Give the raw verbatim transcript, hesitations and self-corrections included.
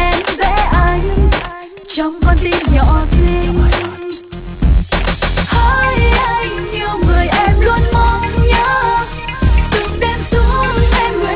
em vẽ anh trong con tim nhỏ xinh.